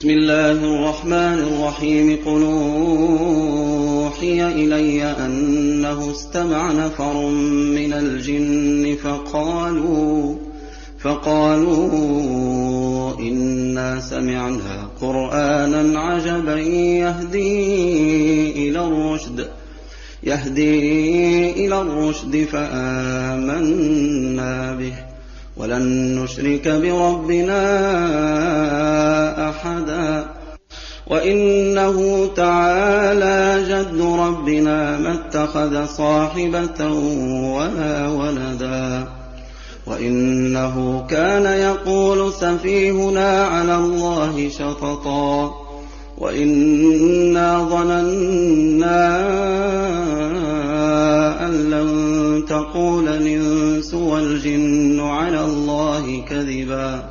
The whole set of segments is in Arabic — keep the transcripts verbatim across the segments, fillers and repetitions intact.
بسم الله الرحمن الرحيم قل أوحي إلي أنه استمع نفر من الجن فقالوا, فقالوا إنا سمعنا قرآنا عجبا يهدي إلى الرشد يهدي إلى الرشد فآمنا به ولن نشرك بربنا أحدا وإنه تعالى جد ربنا ما اتخذ صاحبة ولا ولدا وإنه كان يقول سفيهنا على الله شططا وإنا ظننا أن لن تقول الإنس والجن على الله كذبا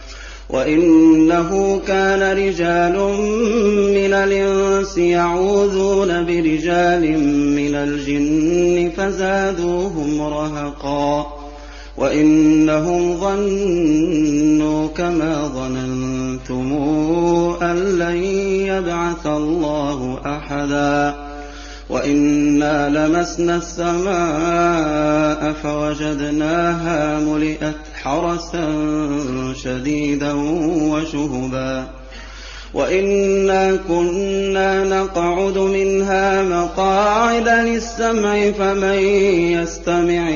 وإنه كان رجال من الإنس يعوذون برجال من الجن فزادوهم رهقا وإنهم ظنوا كما ظننتم أن لن يبعث الله أحدا وإنا لمسنا السماء فوجدناها ملئت حرسا شديدا وشهبا وإنا كنا نقعد منها مقاعد للسمع فمن يستمع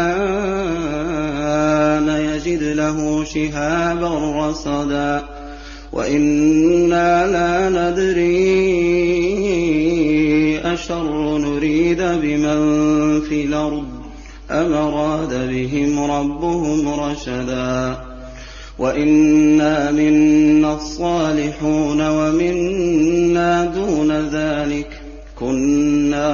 الآن يجد له شهابا رصدا وإنا لا ندري أشر نريد بمن في الأرض أم أراد بهم ربهم رشدا وإنا منا الصالحون ومنا دون ذلك كنا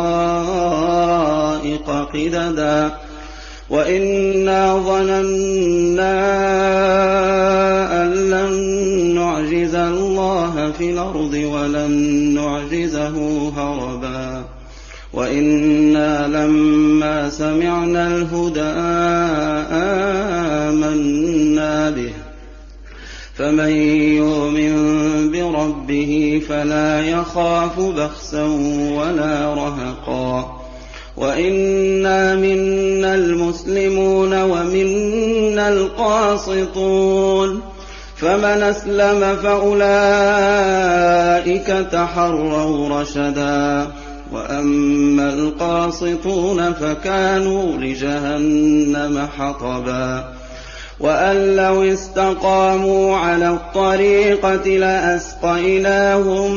طرائق قددا وإنا ظننا أن لن نعجز الله في الأرض ولن نعجزه هربا وإنا لما سمعنا الهدى آمنا به فمن يؤمن بربه فلا يخاف بخسا ولا رهقا وإنا منا المسلمون ومنا القاسطون فمن أسلم فأولئك تحروا رشدا وأما القاسطون فكانوا لجهنم حطبا وأن لو استقاموا على الطريقة لأسقيناهم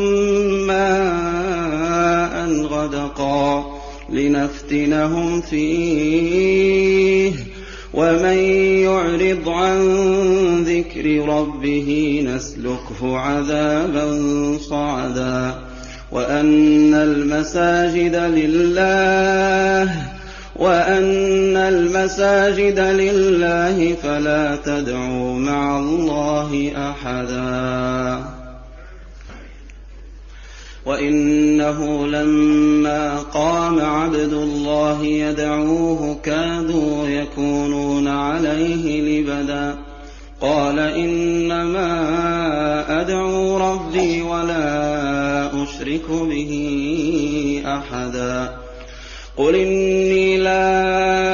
ماء غدقا لنفتنهم فيه ومن يعرض عن ذكر ربه نسلكه عذابا صعدا وأن المساجد لله وأن المساجد لله فلا تدعوا مع الله أحدا وإنه لما قام عبد الله يدعوه كادوا يكونون عليه لبدا قال إنما أدعو ربي ولا أشرك به أحدا قل إني لا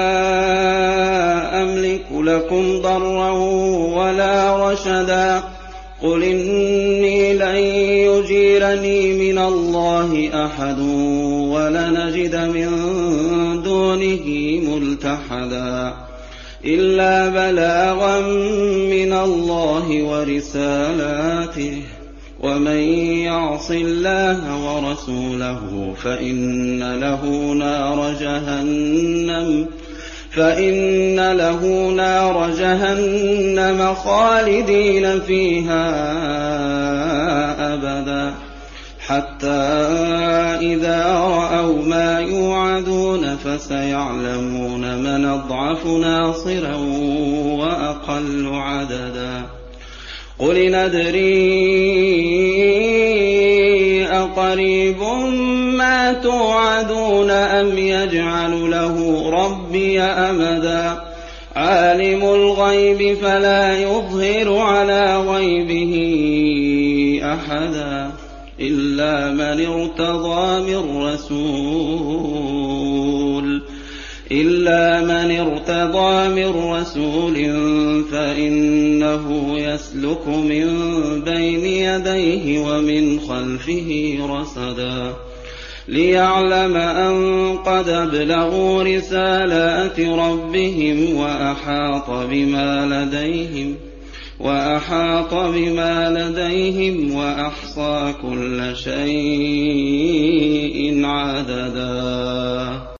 أملك لكم ضرا ولا رشدا قل إني لن يجيرني من الله أحد ولنجد من دونه ملتحدا إلا بلاغا من الله ورسالاته ومن يعص الله ورسوله فإن له نار جهنم فإن له نار جهنم خالدين فيها أبدا حتى إذا رأوا ما يوعدون فسيعلمون من أضعف ناصرا وأقل عددا قل ندري أقريب ما توعدون أم يجعل له ربي أمدا عالم الغيب فلا يظهر على غيبه أحدا إلا من ارتضى من رسول إلا من ارتضى من رسول فإنه يسلك من بين يديه ومن خلفه رصدا ليعلم أن قد أبلغوا رسالات ربهم وأحاط بما لديهم وأحاط بما لديهم وأحصى كل شيء عددا.